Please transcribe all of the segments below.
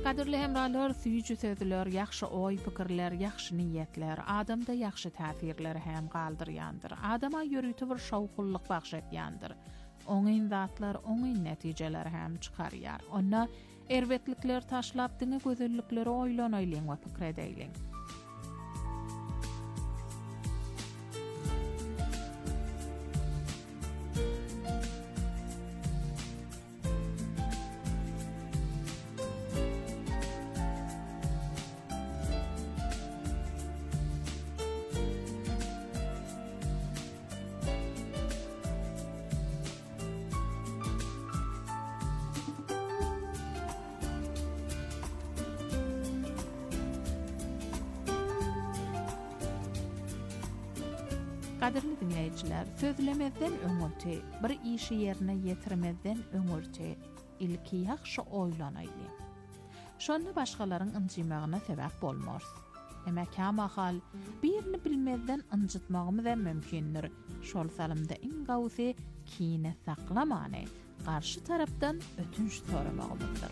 Qadirli hemralar, süýjü sözler, ýaxşy oý pikirler, ýaxşy niýetler adamda ýaxşy täsirleri hem galdyrýandyr. Adama ýörüti bir şowkullyk bagşetýandyr. Oňyn zatlar, oňyn netijeler hem çykarýar. Onda erbetlikler taşlap diňe gözellikleri oýlanaýlyň we pikir edýliň. Qadirli dinleyijiler, sözlemezden öňürti, bir işi ýerine ýetirmezden öňürti, ilki ýaxşy oýlanaýly. Şonda başgalaryň ynjymagyna sebäp bolmaz. Emma kamahal birini bilmezden ynjytmagymyz hem mümkindir. Şol salymda iň gawsy kine saklamany, garşy tarapdan ötünç soramagymyzdyr.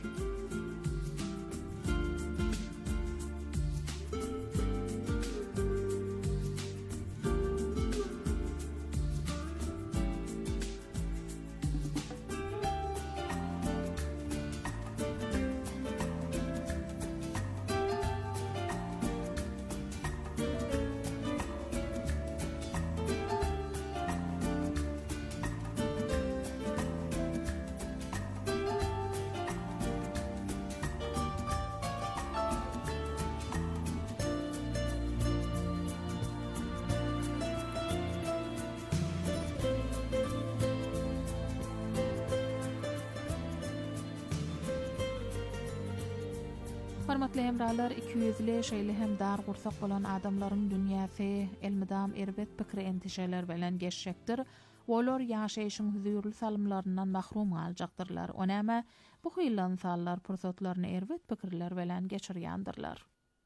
Hormatly hemralar, 200-li şeýle hem dar gursak bolan adamlaryň dünýäsi elmidam erbet pikir entişeler bilen geçşekdir. Olar ýaşaýyşyň huzurly salymlaryndan mahrum aljaktyrlar. Onäme bu hylan sallar pursatlaryny erbet pikirler bilen geçirýändirler.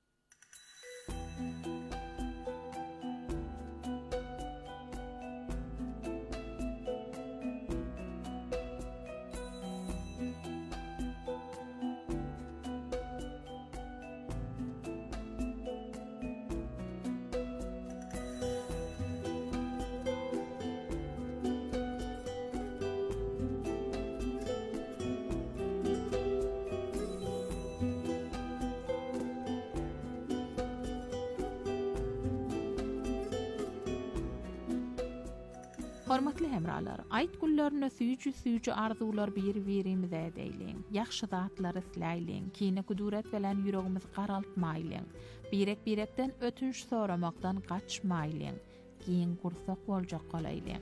Hormatly hemralar, aýt günlerine süýjü arzular bir-birimize edýliň. Ýaxşy zatlary isläýliň, kine kuduret bilen ýüregimiz garaltmaýlyň. Birek-birekden ötünç soramakdan gaçmaýlyň. Giň gursak boljak galaýlyň.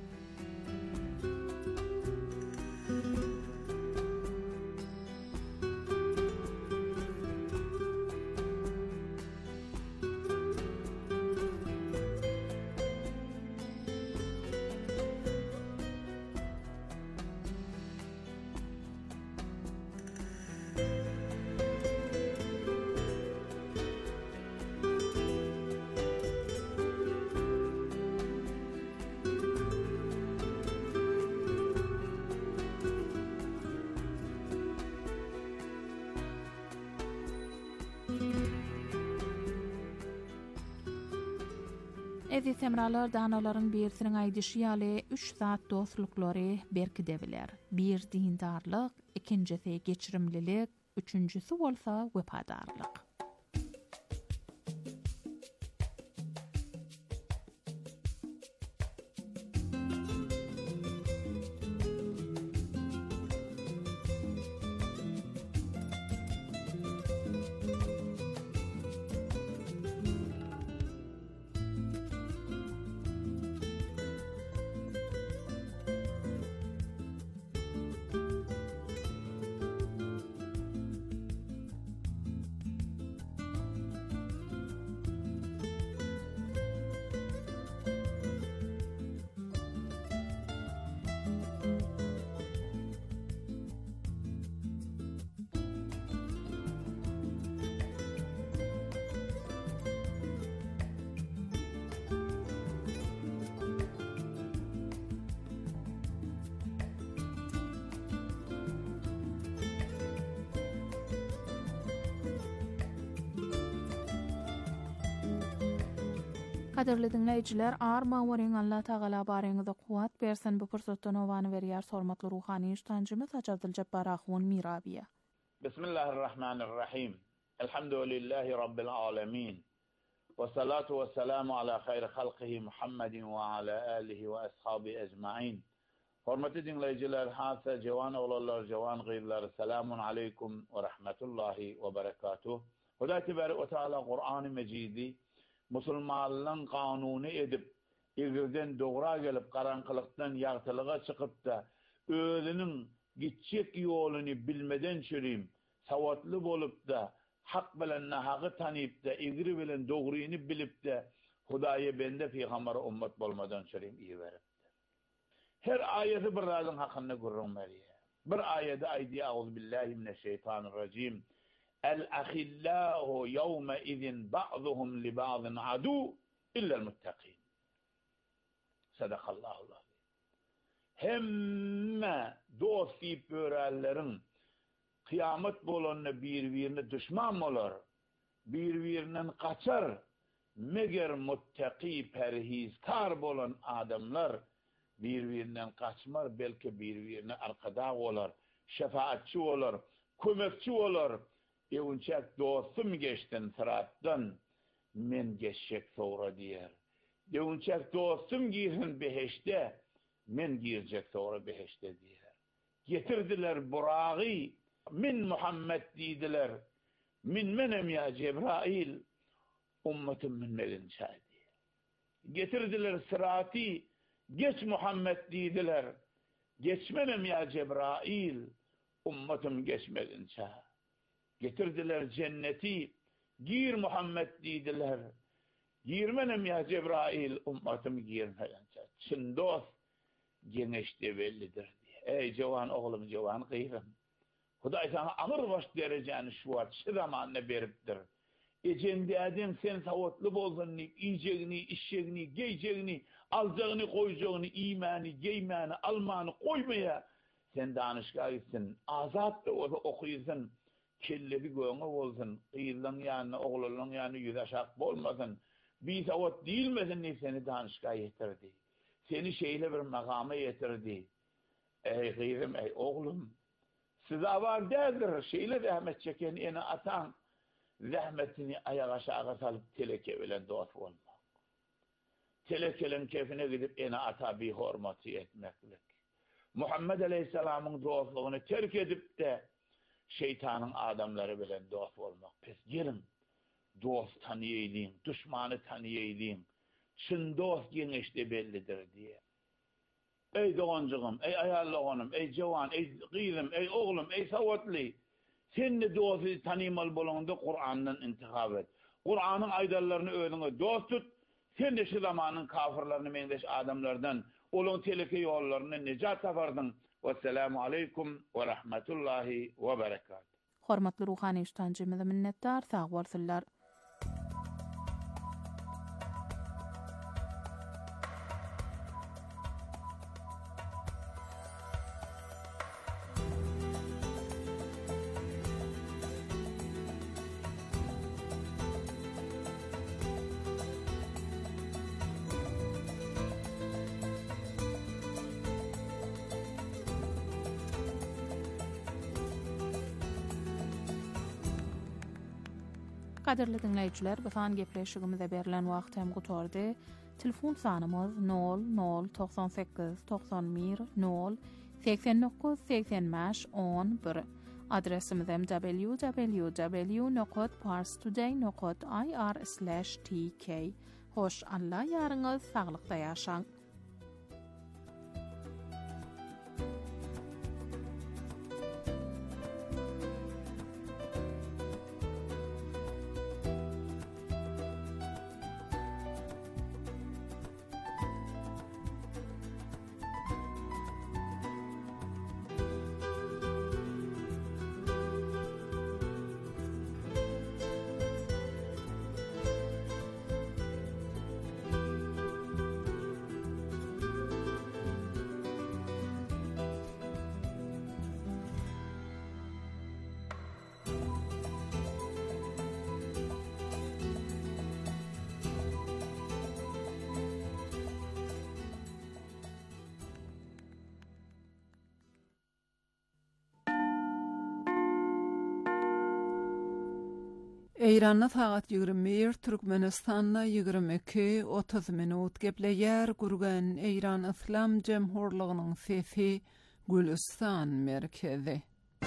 Eziz hemralar, danalaryň birisiniň aýdyşy ýaly 3 zat dostluklary berkidebiler. Bir dindarlyk, ikincisi geçirimlilik, üçüncüsü bolsa wefadarlyk. Kaderli dinleyijiler, arma wering Allah Taala bareňizde kuwat bersin. Bu pursatdan owany berýär hormatly ruhany ustancymyz Haji Abdulljabbar Ahun Mirabiýe. Bismillahirrahmanirrahim. Elhamdülillahi rabbil alamin. Ve salatu ve selamu ala hayri halqihi Muhammedin ve ala alihi ve ashabi ecmaîn. Hormatly dinleyijiler, hasa jewan oglanlar, jewan gyzlar, selamun aleykum ve rahmetullahi ve berekatuh. Huda tebarek ve taala Kur'an-ı Mecidi musulmanlyň kanuny edip, egirden dogra gelip karankylikdan ýagtylyga çykyp da özüniň gitjek ýoluny bilmeden çürüm, sawatly bolup da hak bilen nahagy tanyp da egri bilen dogryny bilip de Hudaýa bende peýgamberi ummat bolmadan çürüm iý beripdi. Her aýaty bir razyň hakyny görürmeliýär. Bir aýada aýdy auzubillahi mineşşeytanirracim. El-ahillahu yawma izin ba'duhum li ba'din adu illa'l muttaqin. Sadakallahu azim. Hemme dost diýip börällerin kıyamet bolanyny bir-birine düşman bolar, bir-birinden kaçar. Meger muttaqi perhizkar bolan adamlar bir-birinden kaçmar, belki bir-birine arkada bolar, şefaatçi bolar, kömekçi bolar. Eunçak dostum geçtin sırattan, men geçecek sonra diýer. Eunçak dostum girsin beheşte, men girecek sonra beheşte diýer. Getirdiler burağı, min Muhammed diýdiler. Min menem ya Cebrail, ummetim minmedin şahidi. Getirdiler sıratı, geç Muhammed diýdiler. Geçmenem ya Cebrail, ummetim geçmedin şahidi. Getirdiler cenneti, gir Muhammed diýdiler. Girmenem ya Cebrail, ummatym girmeden. Çyn dost geňeşde bellidir diye. Ey jewan oglum, jewan gyýrym. Hudaý sana amr baş derejäni şu wagt şu zamanyna beripdir. Ejendäden sen sawatly bolsaň, iýjegini, işjegini, geýjegini, aljagyny, goýjagyny, iýmany, geýmany, almany goýmaýa. Sen danışga gitsin, azat da okuýsyn. Kellebi göňe bolsun, gyýylaň ýanyna, oglanyň ýanyna ýüzaşak bolmasyn. Bir sawat diýilmesin ni seni danışga ýetirdi. Seni şeýle bir magama ýetirdi. Ey gyýrym, ey oglum, size var dädir, şeýle rahmet çeken ene atan, rahmetini ayağa aşağı salyp teleke bilen dost bolmak. Telekeleň kefine gidip ene ata bir hormaty etmeklik. Muhammed aleyhissalamyň dostlugyny terk edip de şeytanın adamları bilen dost olmak. Pes gelin, dost tanıyaydın, düşmanı tanıyaydın, çın dost geňeşde bellidir diye. Ey doğancığım, ey ayarlığınım, ey cevan, ey gyýlym, ey oglum, ey sawatly, sen de dostu tanımaly bolanda Kur'an'dan intihab et. Kur'an'ın aýdarlaryny özüňe dost tut, sen de şu zamanyň kafirlerini meňdeş adamlardan, olun teleke ýollaryny nejat tapardyň. Vesselamu aleykum ve rahmetullahi ve berekatuh. Hormatly ruhany ustancymyza minnetdar, sag bolsunlar. Kaderli dinleyijiler, bu san gepleşigimizde berilen wagt hem gutordy. Telefon sanymyz 0098 91 0 89 85 11. Adresimiz hem www.parstoday.ir/tk. Hoş Allah ýaryňyz saglykda ýaşaň. Eýranda sagat 21, Türkmenistanda 22:30 minut gepleýär gurgan Eýran Islam Jemhurlygynyň sesi Gülistan merkezi.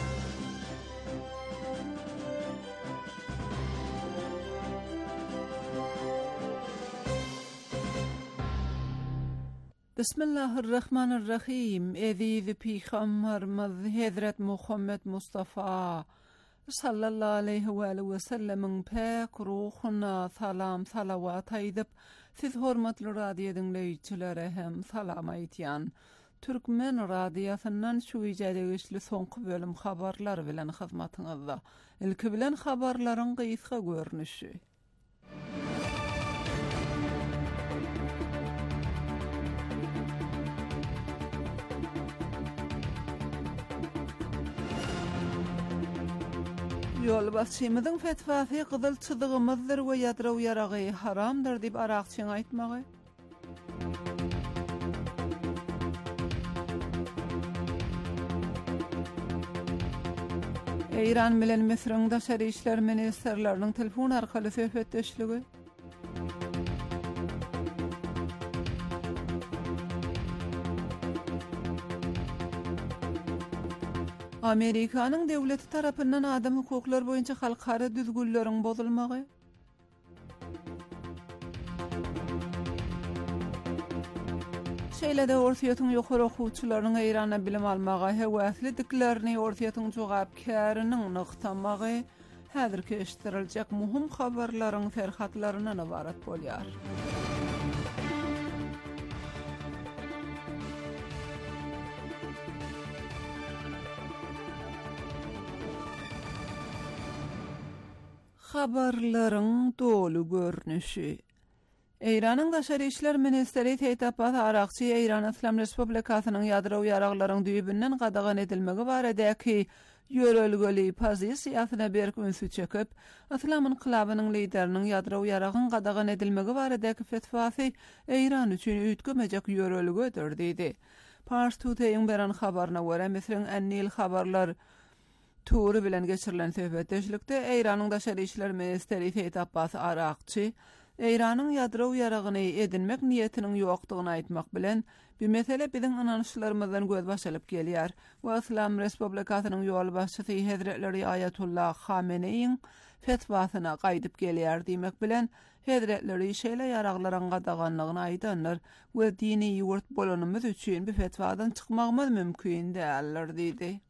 Bismillahirrahmanirrahim. Eziz Peygamberimiz Hazret Muhammed Mustafa sallallahu aleyhi ve sellemin pek ruhuna salam salavat aýdyp, siz hormatly radio dinleýiçilere hem salam aýtýan. Türkmen radiosundan şu ýerleşli soňky bölüm habarlar bilen hyzmatyňyzda. Ilki bilen habarlaryň gysga görnüşi. Ýolbaşçymyzyň fetwasy gyzyl çydygymyzdyr we ýadra ýaragy haramdyr diýip arakçyň aýtmagy. Eýran bilen Misriň daşary işler ministrleriniň telefon arkaly söhbetdeşligi. Amerikanyň döwleti tarapyndan adam hukuklar boýunça halkara düzgünleriň bozulmagy. Şeýle-de ortaýatyň ýokary okuwçylaryň Eýranda bilim almagy hewasly diklerini ortaýatyň jogapkarynyň nyktamagy häzirki eşitdirilejek muhim habarlaryň ferhatlaryna ibarat bolýar. Habarlaryň dolu görnüşi. Eýranyň daşary işler ministeri Teýtapat Arakçy Eýran Islam Respublikasynyň ýadra ýaraglaryň düýbünden gadagan edilmegi baradäki ýörelgeli pozisiýasyna berk ünsü çekip, Islam inqilabynyň lideriniň ýadra ýaragyň gadagan edilmegi baradäki fetwasy Eýran üçin üýtgemejek ýörelgedir diýdi. Pars Today-iň beran habaryna görä, Misriň An-Nil habarlar turu bilen geçirilen söhbetdeşlikde Eýranyň daşary işler ministeri Teýtapat Arakçy Eýranyň ýadra ýaragyny edinmek niýetiniň ýokdugyny aýtmak bilen bu mesele biziň ananyşlarymyzdan göz başalyp gelýär. Bu Islam Respublikasynyň ýol başçysy Hazretleri Ayatullah Khameneiň fetwasyna gaýdyp gelýär diýmek bilen Hazretleri şeýle ýaraglaryň gadaganlygyny aýdanlar we dini ýurt bolanymyz üçin bu fetwadan çykmagymyz mümkin däldir diýdi.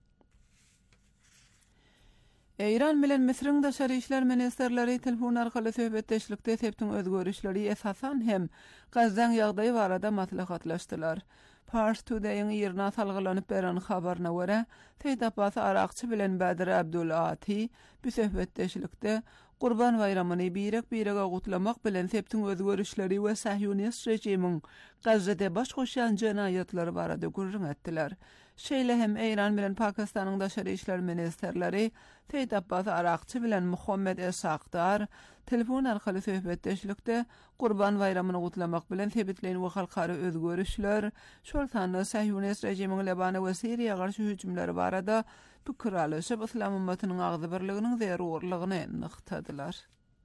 Eýran bilen Misriň daşary işler ministrleri telefon arkaly söhbetdeşlikde septiň özgörüşleri esasan hem Gazdan ýagdaýy barada maslahatlaşdylar. Pars Today-iň ýerine salgylanyp beran habaryna görä, Teýtapat Arakçy bilen Badir Abdulati bu söhbetdeşlikde Qurban bayramyny birek-birege gutlamak bilen septiň özgörüşleri we Sahyonist rejimiň Gazada baş goşan jenaýatlary barada gurrun etdiler. Şeýle hem Eýran bilen Pakistanyň daşary işler ministrleri Teýtapat Arakçy bilen Muhammed Esaqdar telefon arkaly söhbetdeşlikde Qurban bayramyny gutlamak bilen sebitleýän we halkara özgörüşler, şol sanly Sahyonist rejimiň Lebana we Siriýa garşy hüjümleri barada pikir alýyşyp Islam ummatynyň agzy birliginiň zerurlygyny nyktadylar.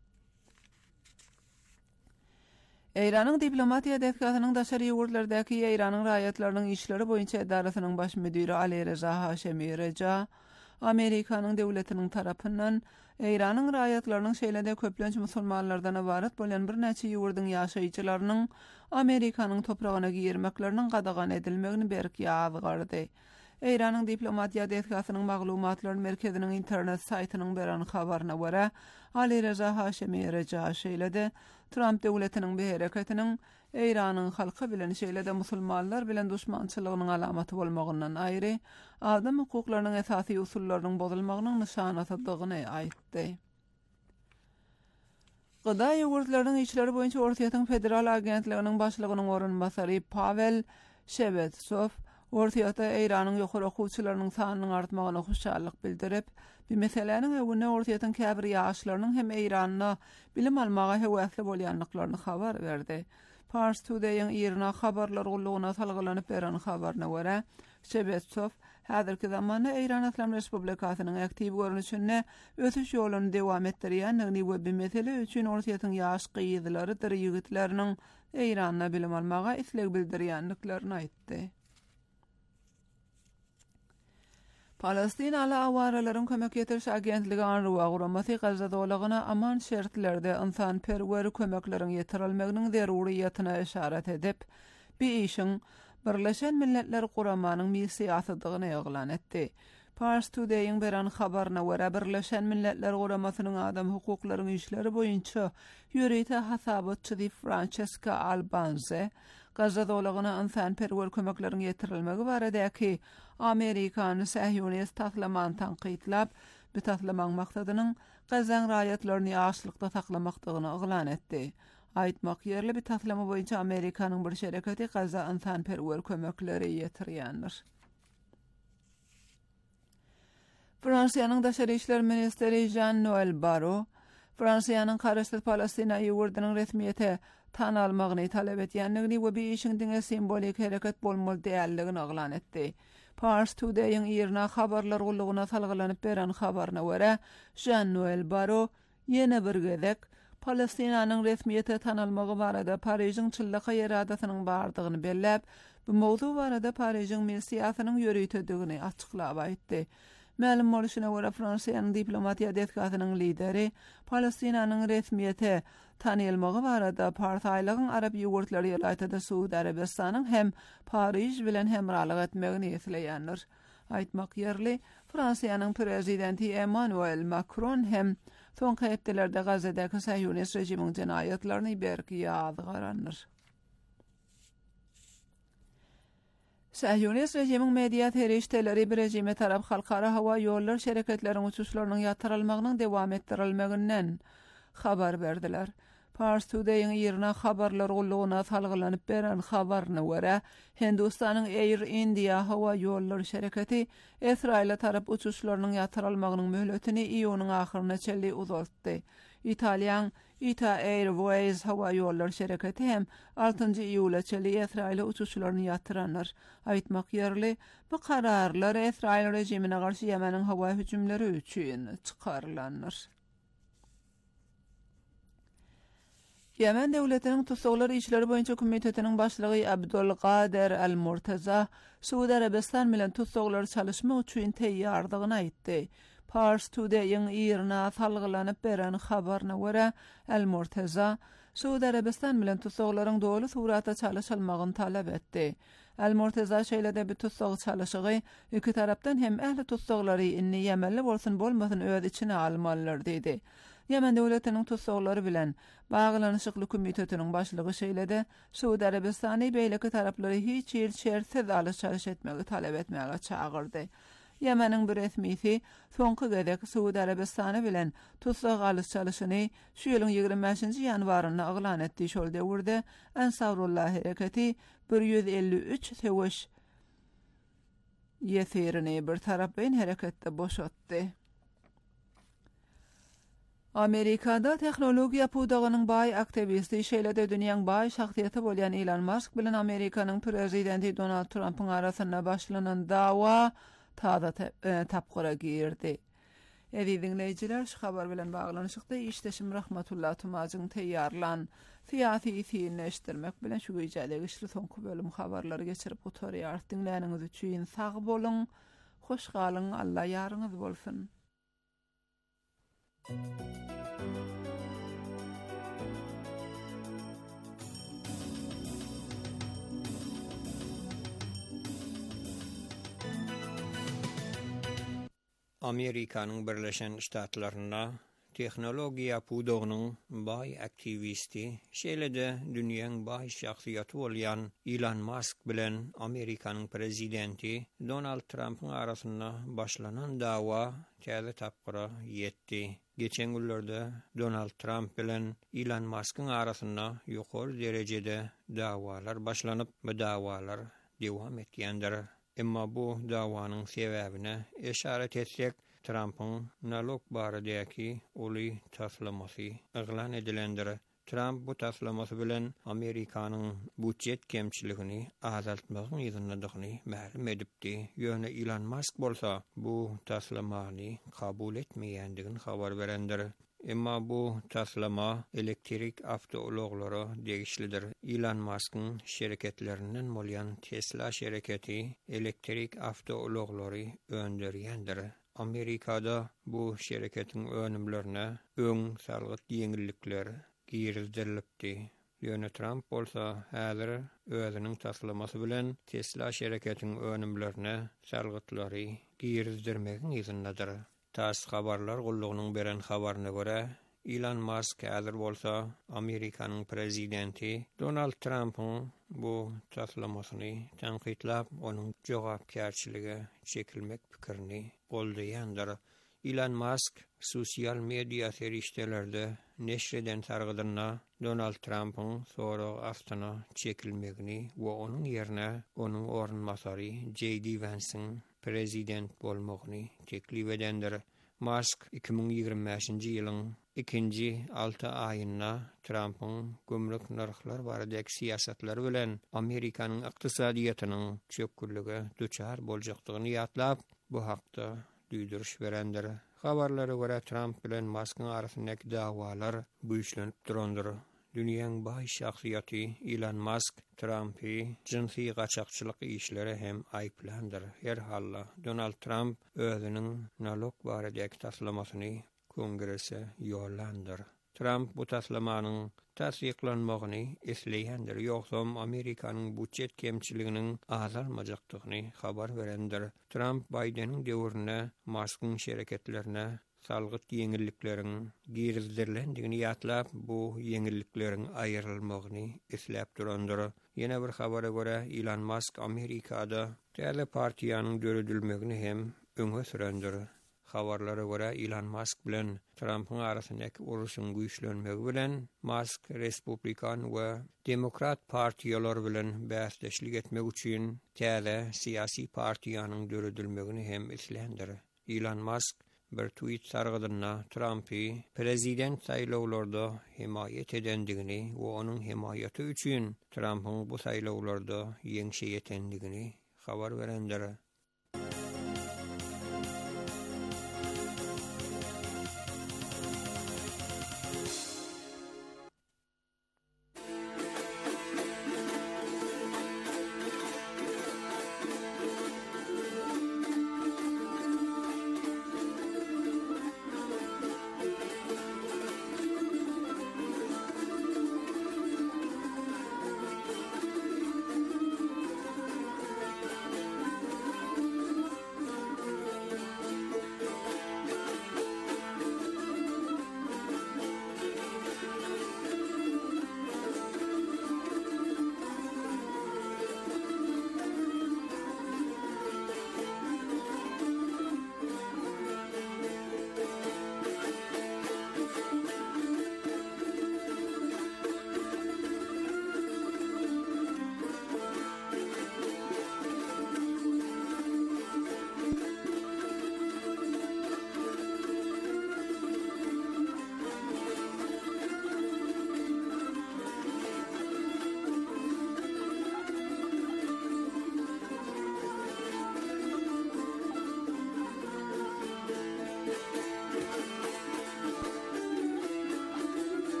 Eýranyň diplomatiýa detkasynyň daşary ýurtlardaky Eýranyň raýatlarynyň işleri boýunça edarasynyň baş müdiri Ali Reza Haşemi Reja, Amerikanyň döwletiniň tarapyndan Eýranyň raýatlarynyň şeýle-de köplenç musulmanlardan ibaret bolan bir näçe ýurdyň ýaşaýjylarynyň Amerikanyň topragyna girmekleriniň gadagan edilmegini berk ýazgardy. Eýranyň diplomatiýa detkasynyň maglumatlar merkeziniň internet saýtynyň beran habaryna görä, Ali Reza Haşemi Reja şeýle-de Trump döwletiniň bir hereketiniň Eýranyň halky bilen şeýle-de musulmanlar bilen düşmançylygynyň alamaty bolmagyndan aýry, adam hukuklarynyň esasy usullarynyň bozulmagynyň nyşanatydygyny aýtdy. Gyda ýurtlarynyň işleri boýunça Ortaýatyň federal agentliginiň başlygynyň orunbasary Pavel Shevetsov Ortaýatda Eýranyň ýokary okuwçylarynyň sanynyň artmagyna hoşallyk bildirip, bu meseleniň öwüne Ortaýatyň käbir ýaşlarynyň hem Eýranyna bilim almaga hewasly bolýanlyklaryny habar berdi. Pars Today-iň ýerine habarlar gullugyna salgylanyp beran habaryna görä, Shevetsov Häzirki zamanda Eýran Islam Respublikasynyň aktiv görnüşine ötüş ýoluny dewam etdirýändigini we bu mesele üçin ortaýatyň ýaş gyýdylarydyr ýigitleriniň Eýranda bilim almaga isleg bildirýänliklerini aýtdy. Palestinalı awaraların kömek getiriş agentligi Anruwa guramasy Gazza dowlagyna aman şertlerde insan perwer kömekleriň ýetirilmeginiň zeruriýatyna işaret edip, bu işin Birleşen Milletler Guramanyň missiýasydygyny eglan etdi. Pars Today'ın beran habarına göre Birleşen Milletler Guramasynyň adam hukuklarynyň işleri boýunça ýörüýte hasabatçy Francesca Albanese Gazza dowlagyna insan perwer kömekleriň ýetirilmegi baradäki Amerikany Sahyonist taslaman tanqidlap, bu taslaman maksadynyň Gazzan raýatlaryny ýaşlykda saklamakdygyny eglan etdi. Aýtmak ýerli bir taslama boýunça Amerikanyň bir şereketi Gazza insan perwer kömekleri ýetirýändir. Fransiýanyň Daşary işler ministeri Jean-Noël Barrot, Fransiýanyň Karşy Palestina ýurdunyň resmiýete tan almagyny talap etýändigini we bu işiň diňe simbolik hereket bolmaly däldigini eglan etdi. Pars Today'ın ýerine habarlar gullugyna salgylanyp beren habaryna görä, Jean-Noël Barrot ýene bir gezek Palestinanyň resmiýete tan almagy barada Pariziň çyllyka ýeradasynyň bardygyny belläp, bu mowzu barada Pariziň missiýasynyň ýörüýtedigini açyklap aýtdy. Ma'lum boluşuna göre Fransiýanyň diplomatiýa detgatynyň lideri Palestinanyň resmiýete tanylmagy barada partaýlygyň Arab ýurtlary ýylatyda Suudi Arabistanyň hem Paris bilen hemralyk etmegini ýetleýändir. Aýtmak ýerli, Fransiýanyň prezidenti Emmanuel Macron hem soňky hepdelerde Gazzadaky Sahyonist rejimiň jenaýatlaryny berki ýazgyrandyr. Sahyonist rejimiň media terişdeleri bir rejime tarap halkara hawa ýollar şereketleriň uçuşlarynyň ýatyrylmagynyň dewam etdirilmeginden habar berdiler. Pars Today'ın ýerine habarlar gullugyna salgylanyp beren habaryna görä, Hindistanyň Air India hawa ýollar şereketi Israila tarap uçuşlarynyň ýatyrylmagynyň möhletini iýunyň ahyryna çelli uzatdy. Italiýan Ita Airways hawa ýollar şereketi hem 6-njy iýula çelli Israila uçuşlaryny ýatyranlar. Aýtmak ýerli, bu kararlar Israil rejimine garşy Ýemeniň hawa hüjümleri üçin çykarylanlar. Yemen döwletiniň tutuklar işleri boýunça komitetiniň başlygy Abdulqadir Al-Murtaza Suudi Arabistan bilen tutuklar çalışma üçin teýýardygyny aýtdy. Pars Today'ın ýerine salgylanyp beren habaryna görä, Al-Murtaza Suudi Arabistan bilen tutuklaryň dowly surata çalışylmagyny talap etdi. Al-Murtaza şeýlede bir tutuk çalışygy iki tarapdan hem ähli tutuklary inni Yemenli bolsun bolmasyn öz içine almalylar dedi. Yemen döwletiniň tutuklary bilen baglanyşykly komitetiniň başlygy şeýlede Suudi Arabistany beýleki taraplary hiç ýer şertsiz alışveriş etmegi talap etmäge çagyrdy. Yemeniň bir resmisi soňky gezek Suudi Arabistany bilen tutuk alışverişini şu ýylyň 25-nji ýanwaryna eglan etdi. Şol döwürde Ansarullah hereketi 153 söwüş ýeterini bir tarap bilen hereketde boşatdy. Amerikada teknologiýa pudagynyň baý aktivisti şeýlede dünýäň baý şahsiýeti bolýan Elon Musk bilen Amerikanyň prezidenti Donald Trump'yň arasynda başlanan dawa taýda tapgyra girdi. Edi dinleýijiler, şu habar bilen baglanyşykda işleşim Rahmatullah Tumazyň teýýarlan syýasy ýetirmek bilen şu güýjäle güçli soňky bölüm habarlary geçirip oturýar. Dinläniňiz üçin sag bolun, hoş galyň, Allah ýaryňyz bolsun. Amerikanyň Birleşen Ştatlaryna tehnologiýa pudogynyň baý aktivisti şeýlede dünýäň baý şahsiýeti bolýan Elon Musk bilen Amerikanyň prezidenti Donald Trump'yň arasynda başlanan dawa täze tapgyra ýetdi. Geçen günlerde Donald Trump bilen Elon Musk'yň arasynda ýokary derejede dawalar başlanyp, bu dawalar dewam etýändir. Emma bu dawanyň sebäbine işaret etsek, Trump'ın nalog baradaky uly taslamasy eglan edilendir. Trump bu taslamasy bilen Amerikanyň budjet kemçiligini azaltmagyň ýygynydygyny ma'lum edipdi. Ýöne Elon Musk bolsa bu taslamany kabul etmeýändigini habar berendir. Emma bu taslama elektrik avtouloglary degişlidir. Elon Musk'ın şirketlerinden bolýan Tesla şirketi elektrik avtouloglary öndürýändir. Amerikada bu şirketin önümlerine öň salgyt ýeňillikler girizdirilipdi. Ýöne Trump bolsa häzir özüniň taslamasy bilen Tesla şirketiniň önümlerine salgytlary girizdirmegiň ýygynydyr. Tas habarlar gullugynyň beren habaryna görä, Elon Musk häzir bolsa Amerikanyň prezidenti Donald Trump'ın bu taslamasyny tanqidlap, onuň jogapkärçiligi çekilmek pikirini goldaýandyr. Elon Musk sosial media serişdelerde neşreden targydyna Donald Trump'ın sonra astyna çekilmegini we onuň ýerine onuň ornmasary J.D. Vance'ın prezident bolmagyny teklip edendir. Musk 2025-nji ýylyň 2-nji 6 aýynda Trump'ın gömrük narxlar baradaky siýasatlary bilen Amerikanyň ykdysadyatynyň çökürlüge duçar boljakdygyny ýatlap, bu hakda duýduruş berendir. Habarlara görä Trump bilen Musk'ın arasyndaky dawalar güýçlenip durandyr. Dünýäň baý şahsiýaty Elon Musk Trump'y jinsy gaçakçylyk işleri hem aýplandyr. Her halla Donald Trump özüniň nalog baradaky taslamasyny kongrese ýollandyr. Trump bu taslamanyň tasdiklanmagyny isleýändir. Ýoksam Amerikanyň budjet kemçiliginiň azalmajakdygyny habar berendir. Trump Biden'in döwrüne Musk'ın şirketlerine salgyt ýeňillikleriň girizdirilýändigini ýatlap, bu ýeňillikleriň aýrylmagyny isläp durandyr. Ýene bir habara görä Elon Musk Amerikada täze partiýanyň döredilmegini hem öňe sürendir. Habarlara görä Elon Musk bilen Trump'ın arasyndaky uruşyň güýçlenmegi bilen Musk Respublikan we Demokrat partiýalar bilen bäsleşlik etmek üçin täze siýasy partiýanyň döredilmegini hem islendir. Elon Musk bir tweet sargydyna Trump'y prezident saýlawlarda himayet edendigini we onuň himayaty üçin Trump'ın bu saýlawlarda ýeňşe ýetendigini habar berendir.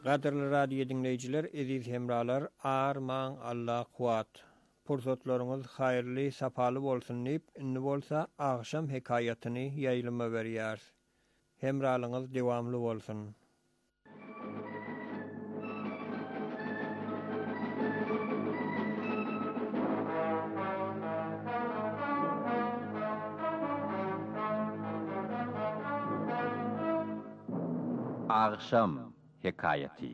Gaderli radio dinleyiciler, eziz hemralar, arman Allah kuat. Pursatlaryňyz haýyrly, sapaly bolsun diýip, indi bolsa agşam hekayatyny ýaýlyma berýär. Hemralyňyz dewamly bolsun. Agşam hekayaty.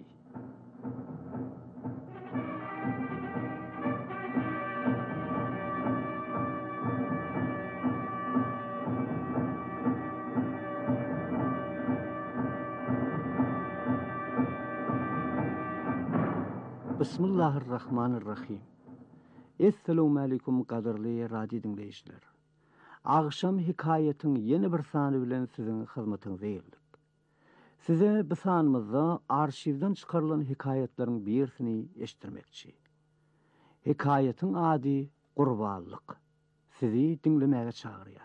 Bismillahirrahmanirrahim. Assalamu alaykum qadarly radio dinleýijiler. Agşam hikayatyň ýeni bir sany bilen siziň hyzmatyňyza geldik. Size bu sanymyzda arşivden çykarylan hikayetlerin birisini eşitdirmekçi. Hikayatyň ady Gurbanlyk. Sizi dinlemäge çagyrýar.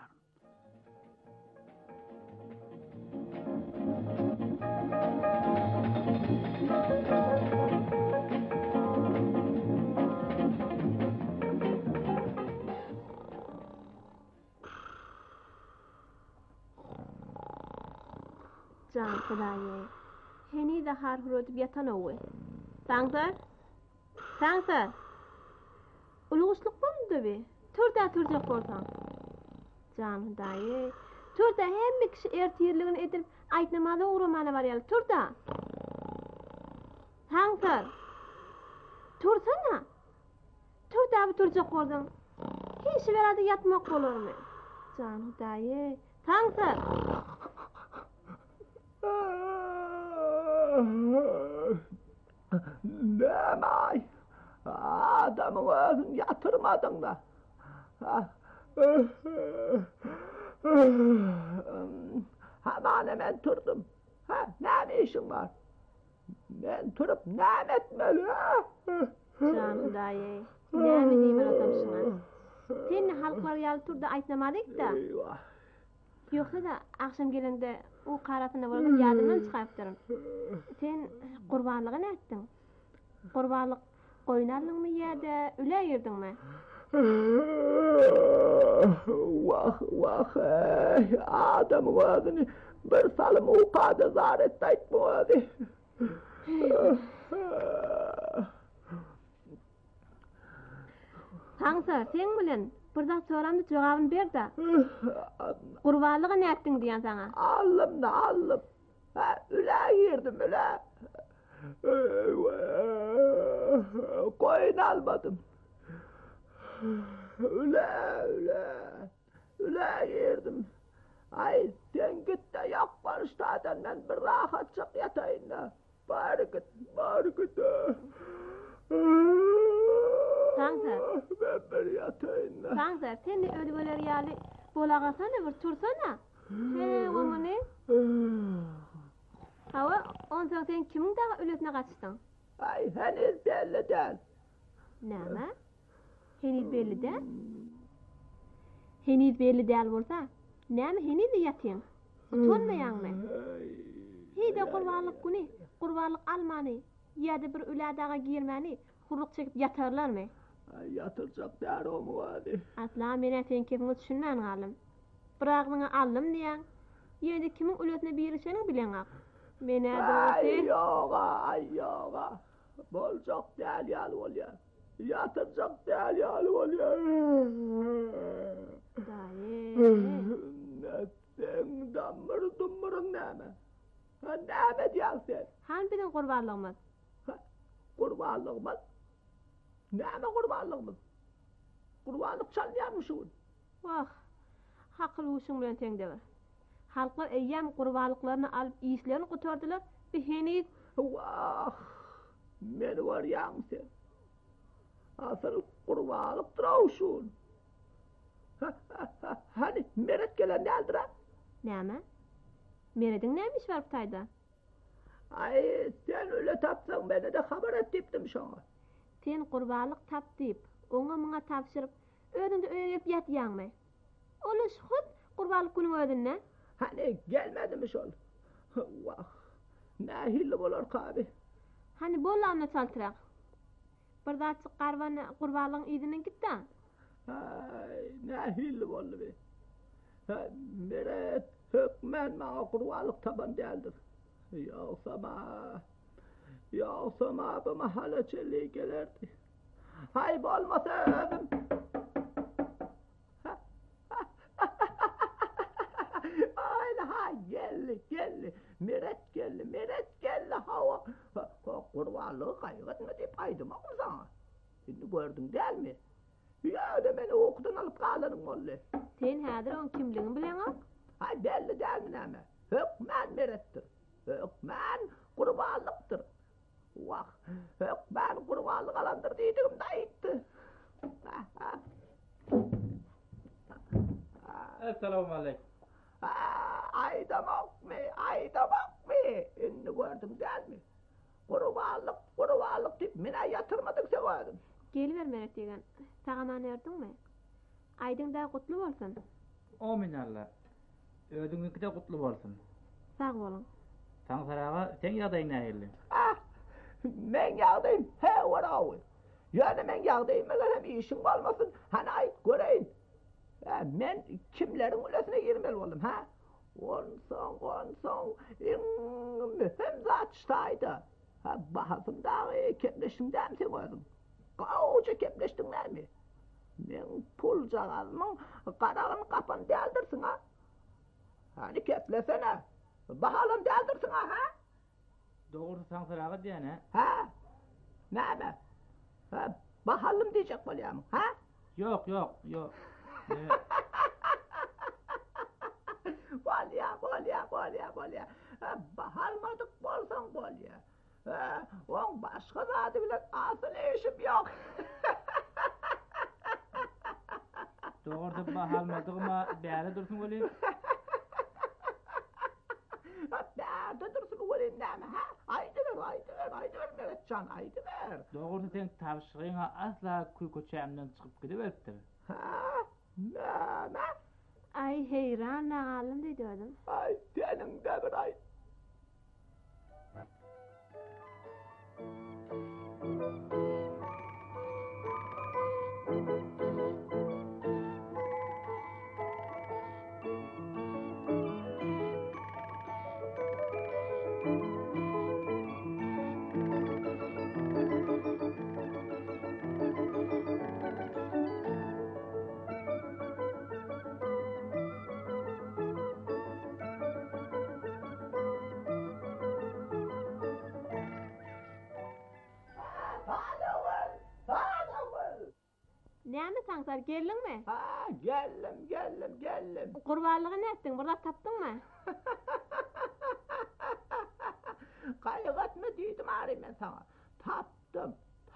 Can Hudaýy. Heni de har hurudip yatan owy. Taňsar. Uluguşlyk boldy be. Törde bolsaň. Can Hudaýy. Törde hemme kişi ertirligini edip aýtnamada uğramana barýar. Törde. Taňsar. Tursana. Törde abi turjak bolsaň. Hiç berade yatmak bolarmy? Can Hudaýy. Taňsar. Demay. Adamı özün yatırmadın da. Hemen hemen turdum. Ne işin var? Ben turup ne etmeli? Can Hudaýy. Näme diýmen adamsyňa? Sen halklar ýaly turda aýtnamadyk da. Ýoksa da akşam gelende o karatyna bolgan ýadyňdan çykaýpdyryn. Sen gurbanlygy näetdiň? Gurbanlyk goýnarlygymy ýa-da üläýirdiňmi? Wah, adam özüni bir salym ukada zaret aýtmady. Taňsar, sen bilen birden soramda jogabyny ber da. Gurbanlygy näetdiň diýen saňa. Allym. Üläýirdim. Koynalmadım. Üläýirdim. Ay, sen git de ýok barıştadan bir rahatçak yataýyn da. Bari git. Taňsar. Ben bir yataýyn da. Taňsar, sen de ölüler ýaly bolagasana bir tursana. Gomany. Hawa, ondan sen kimiň daga ölüsine gaçdyň? Ay, heniz belli däl. Näme? Heniz belli däl? Heniz belli däl bolsa, näme heniz ýatyň? Utanmaýanmy? Hede gurbanlyk güni, gurbanlyk almany, ýa-da bir uladaga girmeni, hurluk çekip yatarlarmy? Yatırjak däl omy wady. Asla mene sen kimiň düşünmän galym. Birak muňa allym diýen, ýa-da kimiň uladasyna birişeni bilen ak. Mene Ay yoga. Boljak däl ýaly bolýar. Yatırjak däl ýaly bolýar. Sen damırdyň näme? Näme diýersin? Han bilen gurbanlygymyz. Gurbanlygymyz? Näme gurbanlygymyz? Gurbanlyk çalýarmyşyň. Wah, hakly uşuň bilen teňdeler. Halklar eýýäm gurbanlyklaryny alyp iýislerini gutardylar. Heniz wah. Men var ýaňsy. Asal gurbanlyk drawşun. Hani meret gelen näldira? Näme? Merediň näme iş bar bu taýda? Ay, sen öyle tapsaň meni de habar et dipdim şoňa. Sen gurbanlyk tap diýip, oňa muňa tapşyryp, özüňde öýüp ýatýanmy? Oluş hut gurbanlyk güni ödünne? Hani gelmedimi şol? Wah. Nähilli bolar kabi. Hani bollanna çaltırak. Bir daha çıkarvan kurbalığın idinin gitti. Ay, ne hilli bollu be. Meret, hükmen bana kurbalık taban değildir. Yoksa ma bu mahalle çelliği gelirdi. Hay bolmasa özüm. Gelli. Meret gelli hava. Kurbalığı kaybetme deyip aydımak mı sana? Şimdi gördün değil mi? Ya da beni okudan alıp kalırım oğlu. Sen hadir on kimliğini bilen o? Ha belli değil mi neme? Hükmen merettir. Hükmen kurbalıktır. Vah, hükmen kurbalık alandır dedim da gitti. Esselamu aleyküm. Aydamak mı? Şimdi gördüm değil mi? Kurbalık deyip mine yatırmadık sevadım. Geliver Meret degen. Sağaman erdin mi? Aydın da kutlu olsun. O minallah. Ödüňňki de kutlu bolsun. Sağ olun. Taň saraga sen ýagdaýyň nähili? Men ýagdaýym hewarawy. Ýöne men ýagdaýym bilen hem işim bolmasyn. Hani aýt göreýin. Men kimleriň ulesine girmeli boldum ha? Onsoň mühim zat ştaýdy. Bahasyndagy kepleşimden sen gördüm. Gauca kepleşdiňler mi? Men pul jagalmyň garagyny kapan däldirsiň ha? Hani keplesene. Bahalym däldirsiň ha? Dogry taň saraga diýene. Ha? Näme? Bahalym diýjek bolýarmyň ha? Yok. Bolya. Bahalmadyk bolsaň bolýar. On başga zady bilen asyl eşim ýok. Dogry bahalmadygyma bäri dursun bolýar. Bäri dursun bolýar näme ha? Aýdyber Meretcan, aýdyber. Dogry sen tabşyryňa asla kuy köçämden çykyp gidiberdir. Ha? Näme? Ay heyran nağalım dedim. Ay senin de bir ay. Näme taňsar geldin mi? Ha, geldim. Kurbanlygy näetdiň? Burada tapdyňmy? Kaýgatma diýdim ary men sana. Tapdım.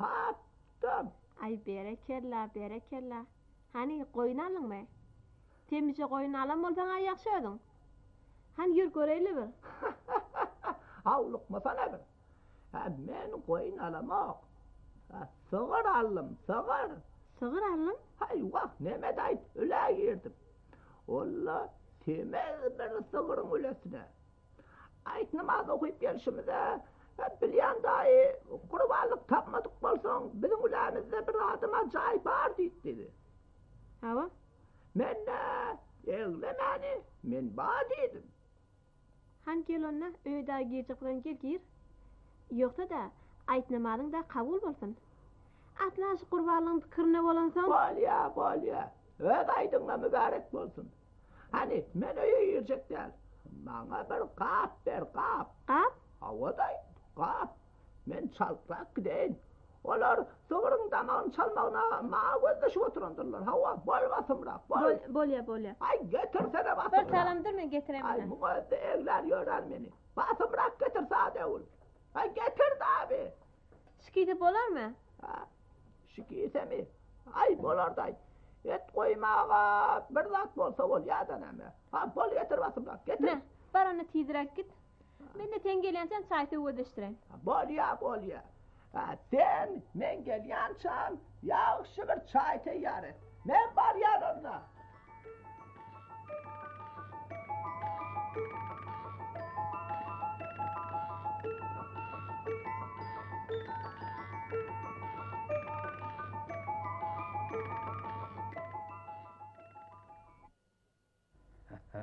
Ay berekella. Hani koyun alınmy? Temizce koyun alan bolsaň ýaxşy ödüň. Hani ýür göreýli bir. Havlukma sana bir. Men koyun alamak. Sığır aldım. Sığır alın? Hay vah, näme daýt, öle girdim. Olla temel bir sığırın ölesine. Ayt namaz okuyup gelişimizde, bilýän daýy, kurbanlyk tapmadyk bolsaň, biziň ulamyzda bir adam ajaýyp bar diýdi. Hawa? Men eglemeni, men bar diýdim. Han gelonna öýde girjek bilen gir. Ýoksa da ayt namadyň da kabul bolsun. Atlaş kurbanlygyň pikirine bolansaň? Bolýa. Öz aýdyňa mübarek bolsun. Hani men öýe girjek däl. Maňa bir kap ber, kap. Kap? Hawaday, kap. Men çalprak gideýin. Olar sığırın damagyny çalmagyna maňa gözleşip oturandyrlar. Hawa, bolmasynrak, bol. Bolýa. Ay getirsene basym. Bir salamdyr men getirem. Ay muňa egler ýörer meni. Basymrak getir sade ol. Ay getir abi. Şikide bolarmy? Ha. Şikiyetemi? Ay bolarday. Et koymağa bir zat bolsa bol ýa-da näme. Ha bol getir basymrak, getir. Ne? Bar onu tidirek git. Men de sen gelýänsen çaýty ödeşdiren. Bolýa. Ha sen men gelýänçem ýagşy bir çaý teýýar et. Men bar ýanynda.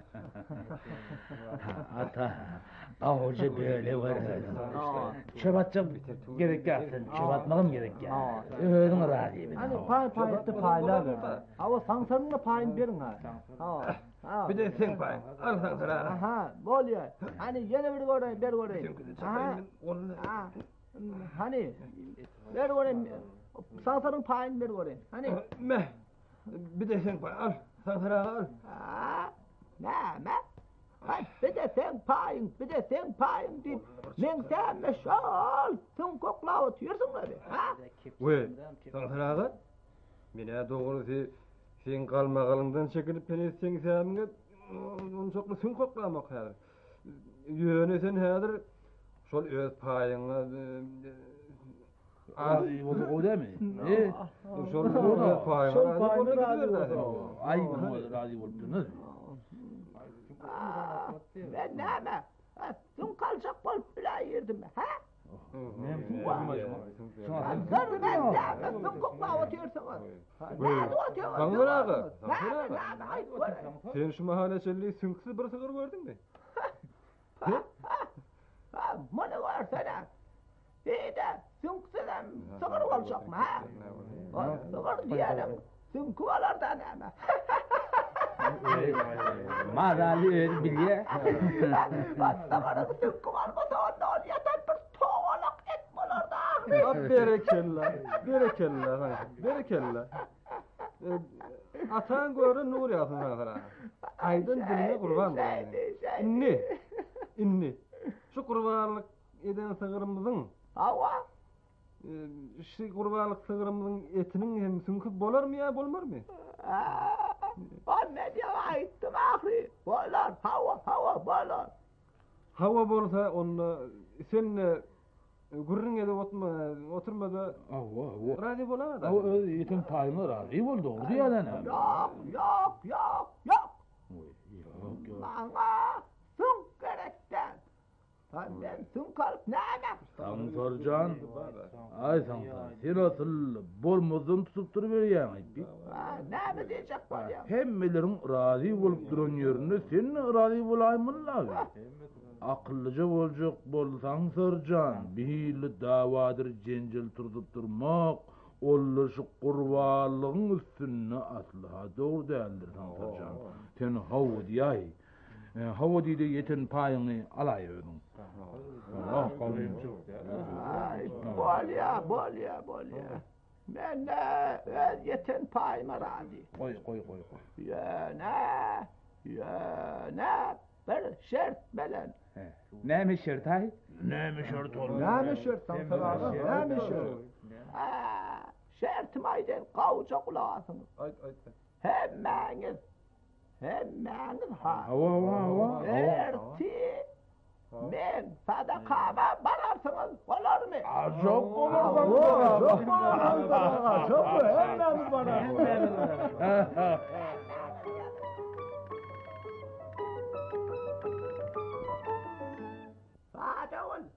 Ata, avucu böyle var. Çabatacağım gerek yaptın. Çabatmağım gerek ya. Öğün razıyım. Hani payıttı paylar ver. Hava sansarın da payını verin ha. Bir de sen payın. Al sansara. Aha, bol ya. Hani yine bir göreyim, bir göreyim. Aha. Hani ver göreyim. Sansarın payını ver göreyim. Hani. Meh. Bir de sen payın. Al sansara al. Ne? Bir de sen payın deyip men sen meşal tüm kokla otuyorsun abi. Ha? Ve sansara al. Mine doğrusu sen kalmagalından çekilip beni sen sevmine onu çoklu sen koklamak hazır. Yöne sen hazır şol öz payına O değil mi? şol öz payına Ay razı oldunuz. Ben neme? Sen kalacak bol bile yerdim ha? Sarı ben neme? Sen kokla otuyorsun. Ne otuyorsun? Sansara sen şu mahalle çelliği sünksüz bir sığır gördün mü? Bunu versene. İyi de sünksüzem sığır olacak mı ha? Sığır diyelim. Sünküvalardan neme? Madalya bilye. Sığırın sünküvar mı da ondan yeter bir toğalak etmeler da. Berekella. Atan görün nur yazın sana. Aydın diline kurban bulayım. İnni. Şu kurbanlık eden sığırımızın. Hava. Şu kurbanlık sığırımızın etinin hem sünküp bolar mı ya bolmar mı? Anne diye aittim ahri. Bolar, hava bolar. Hava bolsa onu sen gurrun ede oturmada razı bolamadı. O yetim payına razı oldu. Oldu ya lan. Yok. Bana sunk gerekten. Ben sunk alıp neyim? Sansarcan. Ay sansar. Sen asıl bolmazdan tutup duruveriyem ayıp. Ne mi diyecek var ya? Hemmelerin razı olup duran yerine sen razı olayımın abi. Akıllıca olacak bolsan sarcan. Bir davadır cencil tutup durmak. Olur şu kurbanlığın üstüne asla doğru değildir sansarcan. Sen havu diyay. Havu diye yeten payını alayırdın. Allah kalayım. Bol ya. Ben yeten payıma razı. Koy. Yöne. Bir şert belen. Neymiş şert hay? Neymiş şert olur? Neymiş şert sansar neymiş şert? Şertim ayden kavuca kulağısınız. Hemmeniz ha. Hava. Erti. Men sadakama bararsınız, olur mu? Çok olur. Çok hemmeniz bararsınız. Sadavul.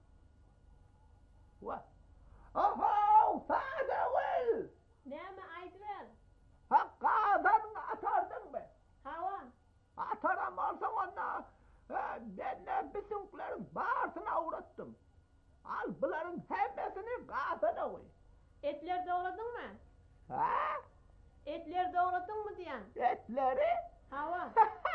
Oho, Sadavul. Näme aýdyber? Hakkadan atardın mı? Hawa. Ataram olsan onda. Ben bizimkilerin bağırsına uğrattım. Al bunların hepsini gazına koy. Etler doğradın mı? Ha? Etler doğradın mı diyen? Etleri? Hawa.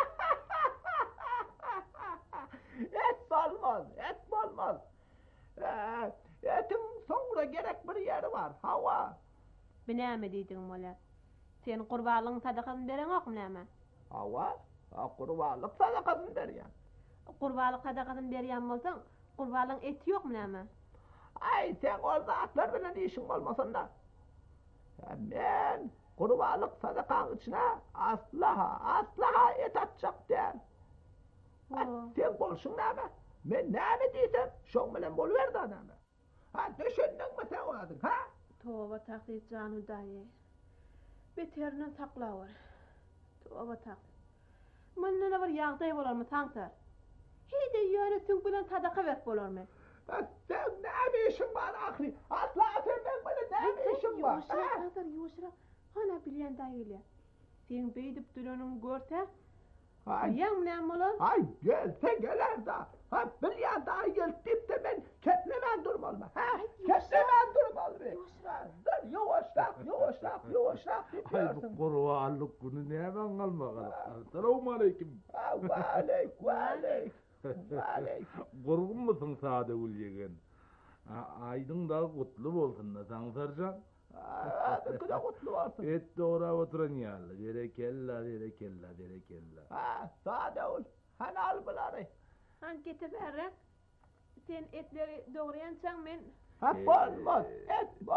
Et olmaz. Etin sonra gerek bir yeri var. Hava. Näme diýdiň bolar? Sen qurbanlygyň sadakasyny beren okmy näme? Hava. Kurbanlık sadakasını berýän. Qurbanlyk sadakasyny berýän bolsaň, qurbanlygyň eti ýokmy näme? Ay sen o zatlar bilen işin olmasın da. Ben kurbanlık sadakanın içine aslaha et atacak değil. Sen bolsun näme? Men näme diýsem, şoň bilen boluverdi adamy. Düşündün mü sen o adın, ha? Toba takdir canı daýy. Beterine saklawar. Toba tak. Mende bir ýagdaý bolarmy saňsar? Hede ýöne süň bilen sadaka berip bolarmy? Sen näme işin var ahri? Asla sen ben bilen näme işin var? Yoşrak. Hana bilýän daýyly. Sen beýdip duranyň görse, Yan ne molar? Ay gelse geler da. Ha bir ya daha geltip de ben ketlemen durmalı mı? Ha ketlemen durmalı mı? Dur yavaşlak Ay yapıyorsun. bu kurbanlık günü ne hemen kalmalı. Selamun aleyküm. Valeyk. Kurgun musun sade ulyegen? Aydın da kutlu bolsun da san Sarjan. Hadi kıda kutlu olsun. Et doğra oturan yallı. Berekella. Ha sade ol. Hani al bunları. Han gete berrek. Sen etleri doğrayansan men Ha bolmaz. Et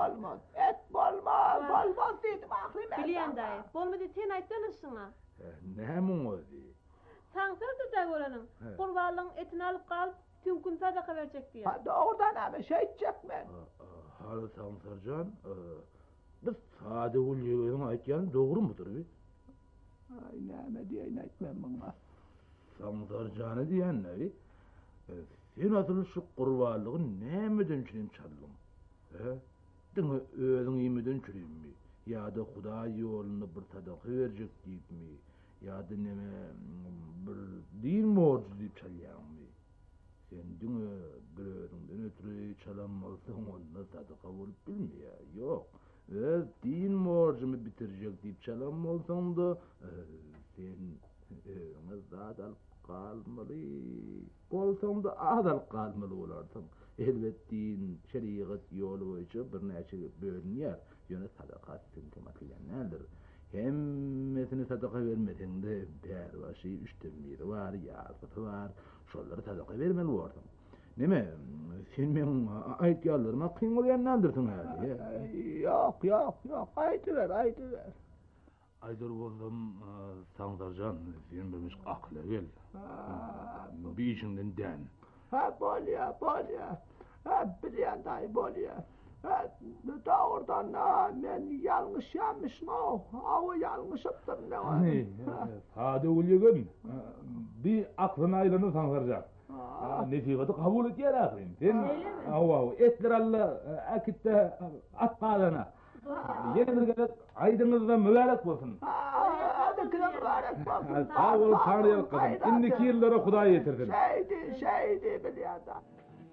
bolmaz dedim ahri ben. bilýän daýy. Bolmady sen aýtdyňyşyňa. Nämin ozi? Taňsyrdy da göreniň. Gurbanlyň etini alyp galyp tünkün sadaka berjek diýär. Ha doğrudan ama şey edecek men. Halı san Sarjan. Biz sade ulyegen aýtýan dogry mudur bi? Ay näme diýen aýtmam muňa. San Sarjan'ı diýen näbi? Sen asyl şu gurbanlygy nämeden çürem çaldyň? Diňe özüň ýemeden çüremmi? Ýa-da Huda ýoluna bir sadaka berjek diýipmi? Ýa-da näme bir din borçy diýip çalýarmy? Sen diňe bir özüňden ötürü çalan bolsaň onda sadaka bolup bilmeýär. Ýok. Öz din borçymy bitirjek diýip çalan bolsaň da sen özüňe zat alyp kalmaly. Bolsaň da alyp kalmaly bolarsyň. Elbet din, şeriat ýolu boýunça bir näçe bölünýär. Ýöne sadaka tematlanyňlar. Hemmesini sadaka vermesinde berbaşy 3-den biri var, ýa-da var. Şolary sadaka bermeli bolarsyň. Neme? Sen men aýtýarlaryma kyn bolýanlardyrsın häzir. Yok. Aýdyber. Aýdyr bolsam, San Sarjan, sen bilmiş akla gel. Bir işinden den. Ha bolýar. Ha bilýän daýy bolýar. Ha doğrudan men ýalňyş ýapmyşmy? Awy ýalňyşypdyr ne var? Sade ulyegen. Bir aklına aýlany San Sarjan. Nesihaty kabul etýär ahyryn. Sen etler alla akitde atqalana. Yeni bir gele aýdyňyzda mübarek bolsun. Hadi mübarek bolsun. Sağ ol, tanrıya kızım. İndiki yıllara Huda yetirdin. Şeydi bilýär da.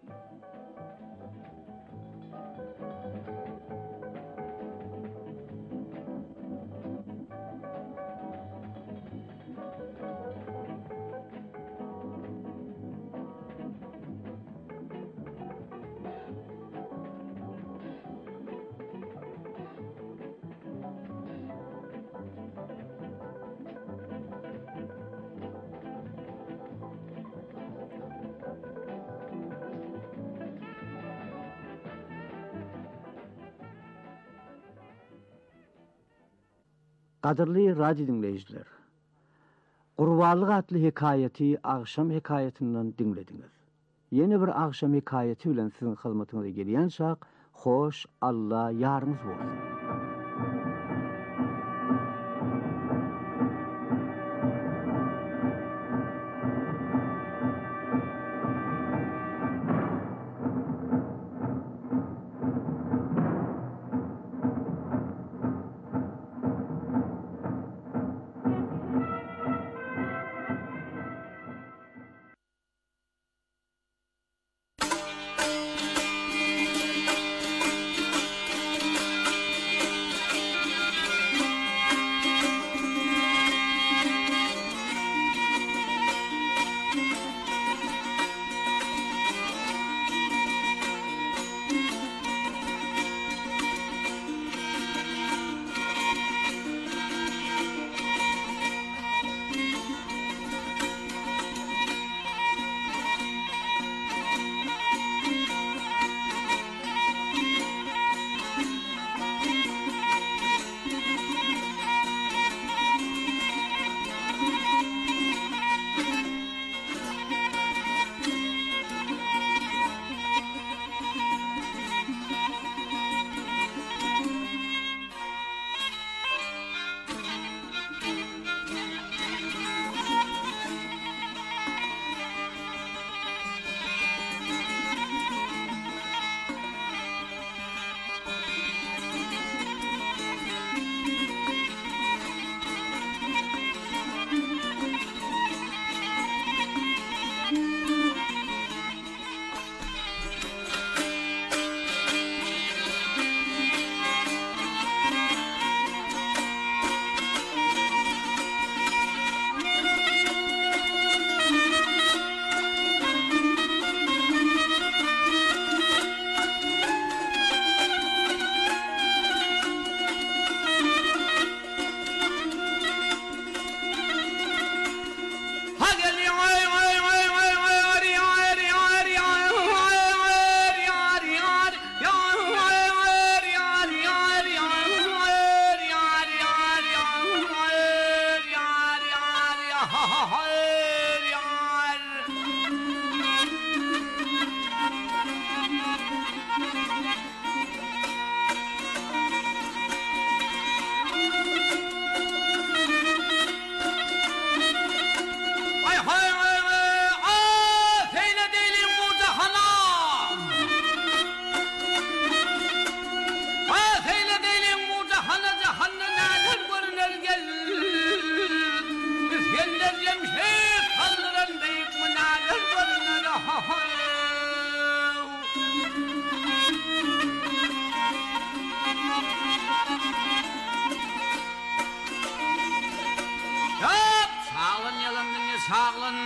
Qadırly radio dinleyijiler. Gurbanlyk atly hekaýaty agşam hekaýatynyň dinlediňiz. Ýene bir agşam hekaýaty bilen siziň hyzmatyňyza gelýän şak, hoş Allah ýarymyz bolsun. sağlın.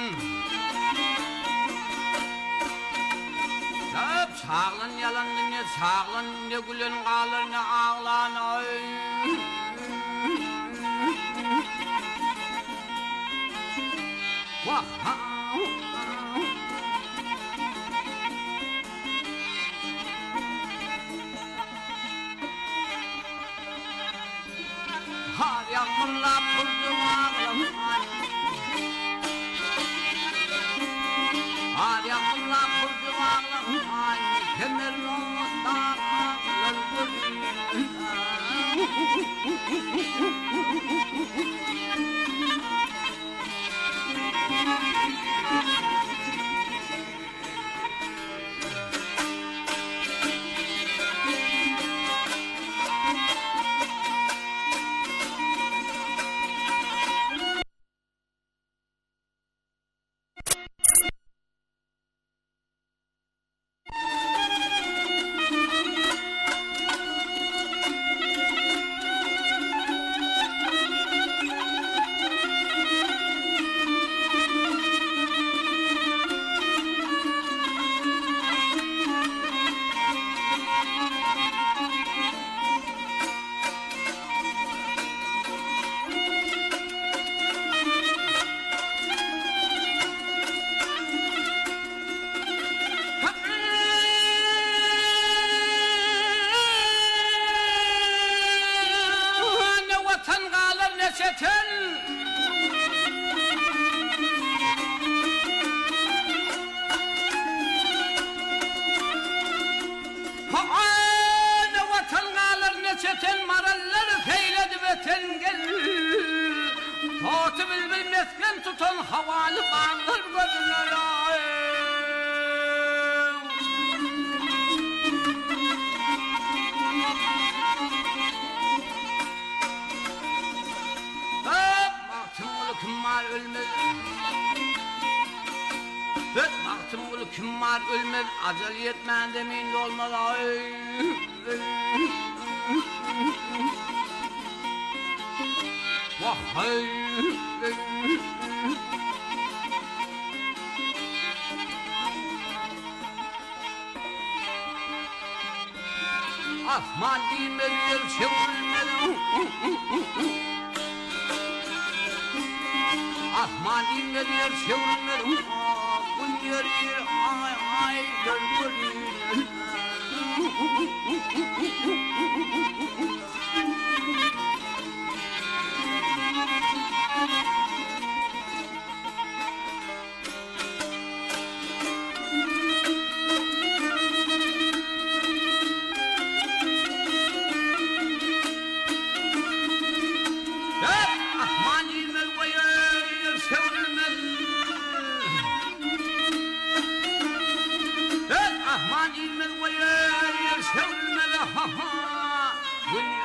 Sağlın yalan ne sağlın ne gülün kalır ne ağlan oy. Vah ha. Har yakınla puldu ağlam. Har yakınla puldu ağlam. Kemer nostan ağlar gülün. Çeten maralları feyledi ve tengel. Tatu bilbil mesken tutan havalı bağlar gözüne ay. Baktım kim var ölmez. Baktım kim var ölmez. Acele yetmen demeyin de olmaz ay. Vay. Asman dinmedi yer çevrilmedi. Asman dinmedi yer çevrilmedi. Bu yer ay ay görmedi. When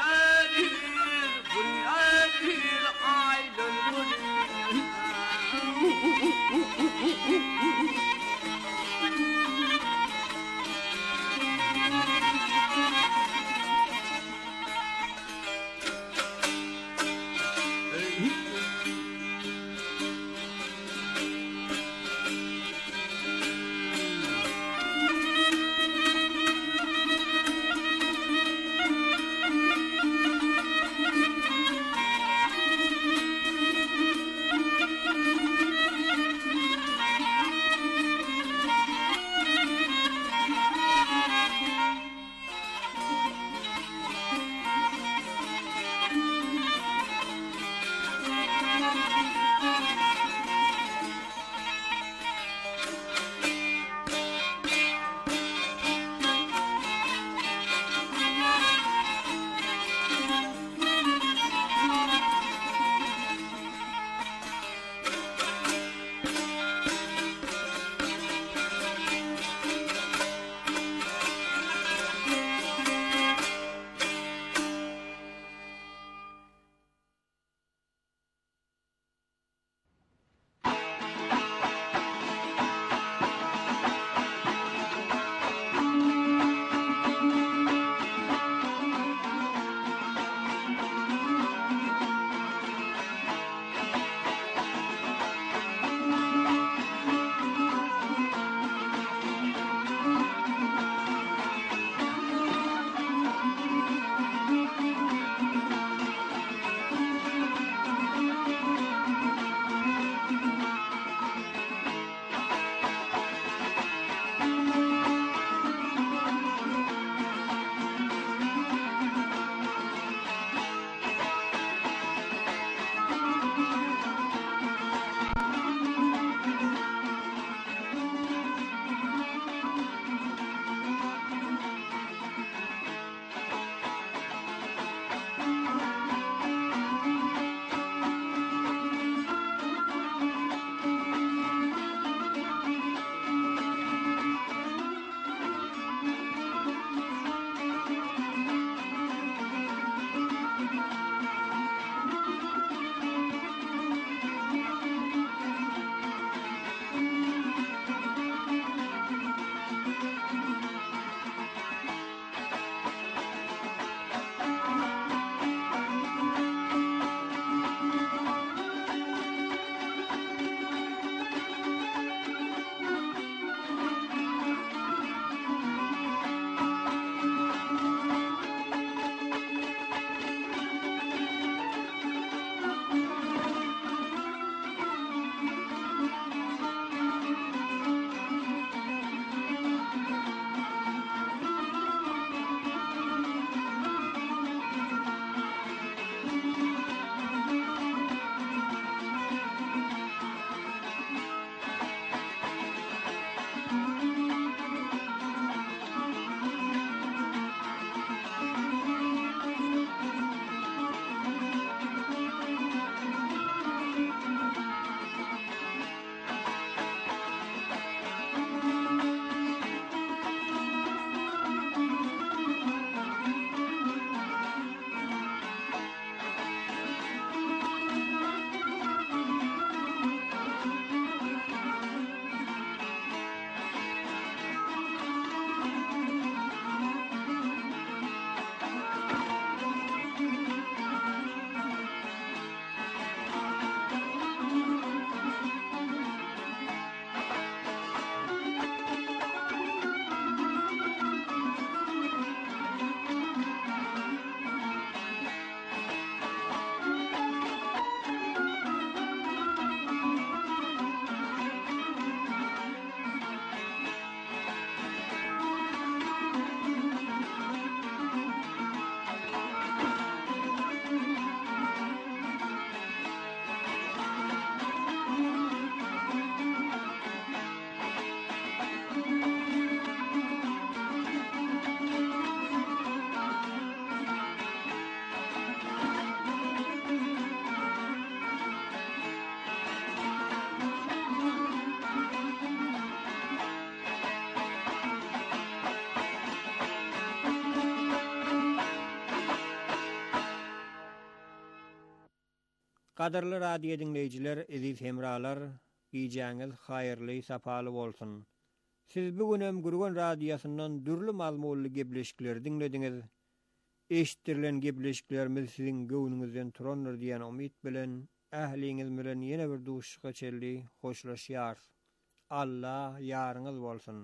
Qadarly radio dinleyijiler, eziz hemralar, giýjäňiz haýyrly, sapaly bolsun. Siz bugünem Gurgun radiosundan dürli mazmunly gebleşikler dinlediňiz. Eşitdirilen gebleşiklerimiz sizin göwnüňizden turandyr diýen umyt bilen ähliňiz bilen ýene bir duşuşga çelli hoşlaşýar. Allah ýaryňyz bolsun.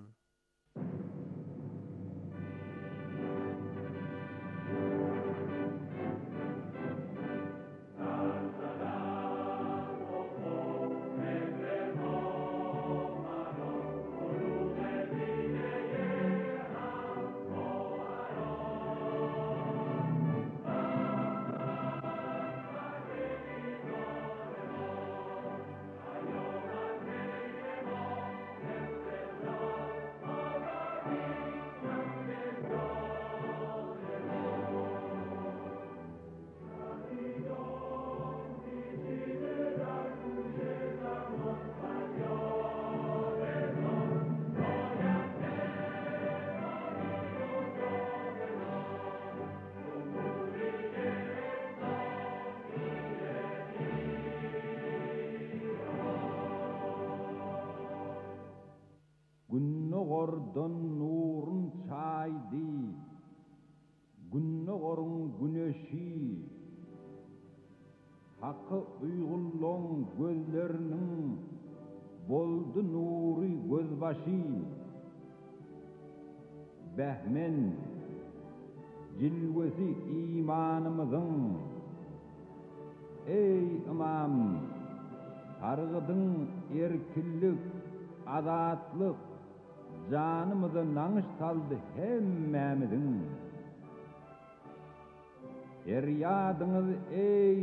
Günnogordan nurun çaydi, günnogorun güneşi, hakkı uygulloň gözlerinin boldu nuri gözbaşı. Behmen, cilvesi imanımızın, ey imam, targıdın erkillik, azatlık, canımıza naňyş saldy hemmämizin. Eryadyňyz ey